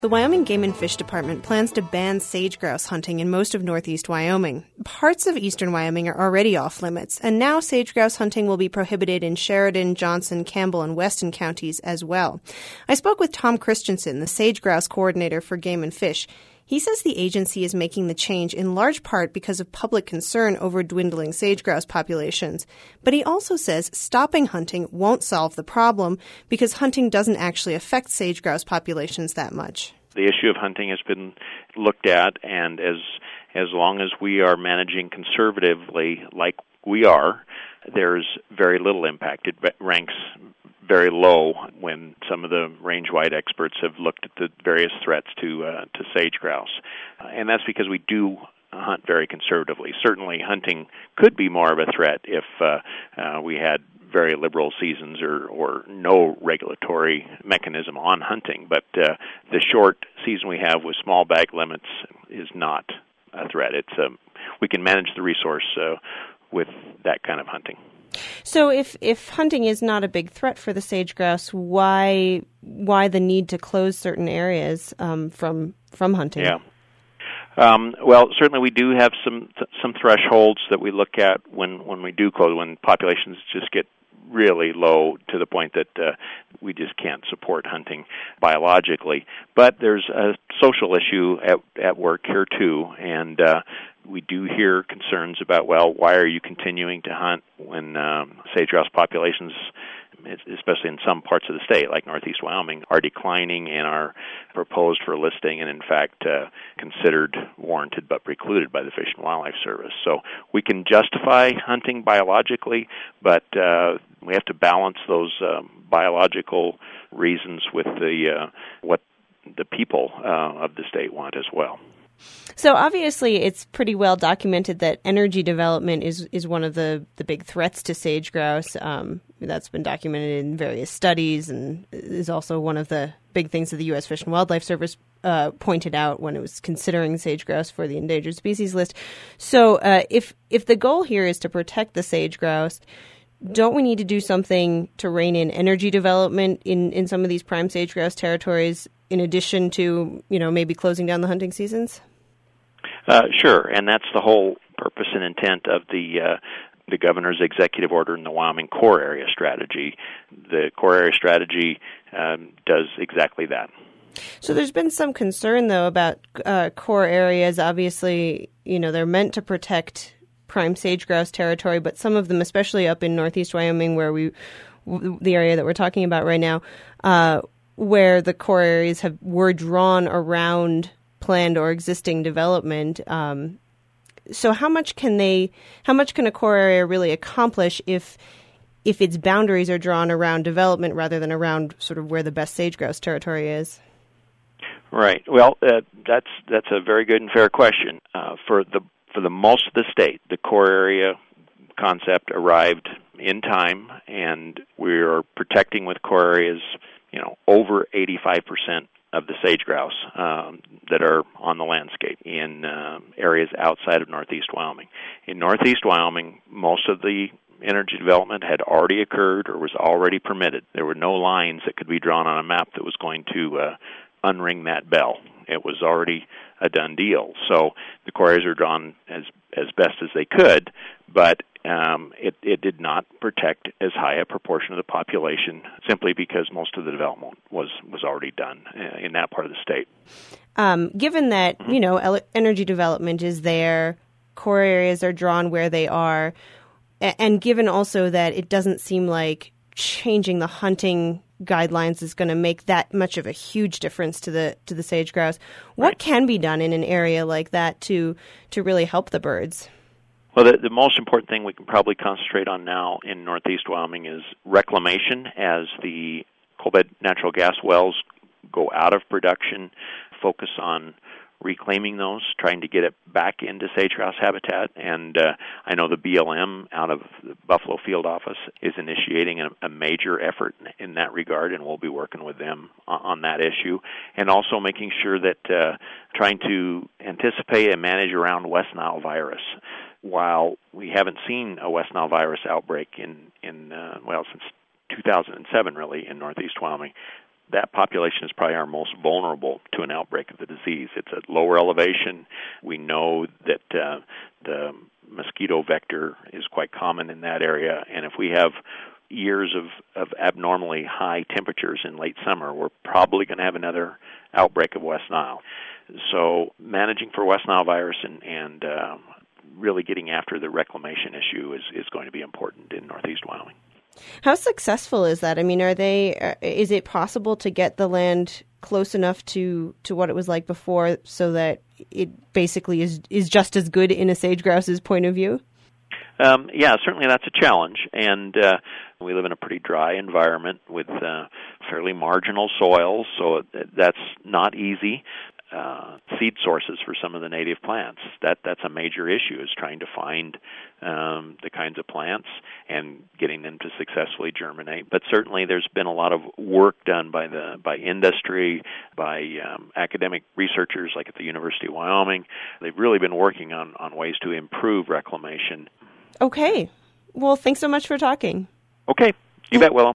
The Wyoming Game and Fish Department plans to ban sage grouse hunting in most of northeast Wyoming. Parts of eastern Wyoming are already off limits, and now sage grouse hunting will be prohibited in Sheridan, Johnson, Campbell, and Weston counties as well. I spoke with Tom Christensen, the sage grouse coordinator for Game and Fish. He says the agency is making the change in large part because of public concern over dwindling sage grouse populations. But he also says stopping hunting won't solve the problem because hunting doesn't actually affect sage grouse populations that much. The issue of hunting has been looked at, and as long as we are managing conservatively like we are, there's very little impact. It ranks very low when some of the range-wide experts have looked at the various threats to sage grouse. And that's because we do hunt very conservatively. Certainly hunting could be more of a threat if we had very liberal seasons or no regulatory mechanism on hunting. But the short season we have with small bag limits is not a threat. We can manage the resource with that kind of hunting. So if hunting is not a big threat for the sage grouse, why the need to close certain areas from hunting? Yeah. Well, certainly we do have some thresholds that we look at when we do close, when populations just get really low to the point that we just can't support hunting biologically. But there's a social issue at work here too, and we do hear concerns about, well, why are you continuing to hunt when sage grouse populations, especially in some parts of the state, like northeast Wyoming, are declining and are proposed for listing and, in fact, considered warranted but precluded by the Fish and Wildlife Service. So we can justify hunting biologically, but we have to balance those biological reasons with what the people of the state want as well. So obviously it's pretty well documented that energy development is one of the big threats to sage grouse. That's been documented in various studies and is also one of the big things that the U.S. Fish and Wildlife Service pointed out when it was considering sage grouse for the endangered species list. So if the goal here is to protect the sage grouse, don't we need to do something to rein in energy development in some of these prime sage grouse territories in addition to, maybe closing down the hunting seasons? Sure, and that's the whole purpose and intent of the governor's executive order in the Wyoming Core Area Strategy. The Core Area Strategy does exactly that. So there's been some concern, though, about core areas. Obviously, they're meant to protect prime sage grouse territory, but some of them, especially up in northeast Wyoming, where the area that we're talking about right now, where the core areas were drawn around planned or existing development. So how much can a core area really accomplish if its boundaries are drawn around development rather than around sort of where the best sage grouse territory is? Right. Well, that's a very good and fair question. For the most of the state, the core area concept arrived in time, and we're protecting with core areas, over 85% of the sage grouse that are on the landscape in areas outside of northeast Wyoming. In northeast Wyoming, most of the energy development had already occurred or was already permitted. There were no lines that could be drawn on a map that was going to unring that bell. It was already a done deal. So the core areas are drawn as best as they could, but it did not protect as high a proportion of the population simply because most of the development was already done in that part of the state. Given that, energy development is there, core areas are drawn where they are, and given also that it doesn't seem like changing the hunting guidelines is going to make that much of a huge difference to the sage grouse, what can be done in an area like that to really help the birds? Well, the most important thing we can probably concentrate on now in northeast Wyoming is reclamation as the coal bed natural gas wells go out of production, focus on reclaiming those, trying to get it back into sage grouse habitat. And I know the BLM out of the Buffalo Field Office is initiating a major effort in that regard, and we'll be working with them on that issue. And also making sure that trying to anticipate and manage around West Nile virus. While we haven't seen a West Nile virus outbreak since 2007 really in northeast Wyoming, that population is probably our most vulnerable to an outbreak of the disease. It's at lower elevation. We know that the mosquito vector is quite common in that area, and if we have years of abnormally high temperatures in late summer, we're probably going to have another outbreak of West Nile. So managing for West Nile virus and really getting after the reclamation issue is going to be important in Northeast Wyoming. How successful is that? I mean, is it possible to get the land close enough to what it was like before so that it basically is just as good in a sage-grouse's point of view? Yeah, certainly that's a challenge, and we live in a pretty dry environment with fairly marginal soils, so that's not easy. Seed sources for some of the native plants, that's a major issue, is trying to find the kinds of plants and getting them to successfully germinate. But certainly there's been a lot of work done by industry, by academic researchers like at the University of Wyoming. They've really been working on ways to improve reclamation. Okay. Well, thanks so much for talking. Okay. You bet, Willow.